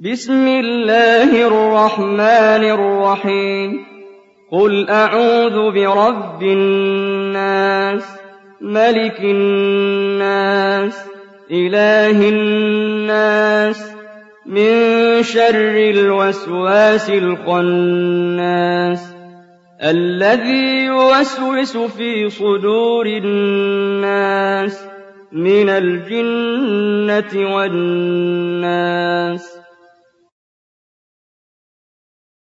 بسم الله الرحمن الرحيم قل أعوذ برب الناس ملك الناس إله الناس من شر الوسواس الخناس الذي يوسوس في صدور الناس من الجنة والناس